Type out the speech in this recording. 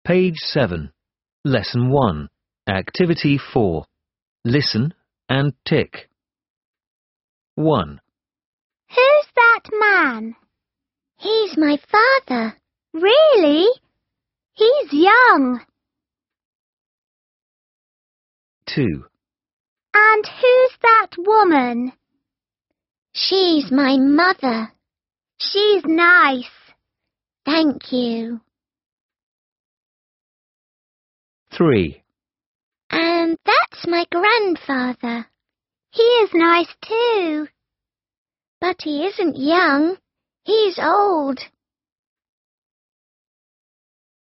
Page 7. Lesson 1. Activity 4. Listen and tick. 1. Who's that man? He's my father. Really? He's young. 2. And who's that woman? She's my mother. She's nice. Thank you. 3. And that's my grandfather. He is nice too. But he isn't young. He's old.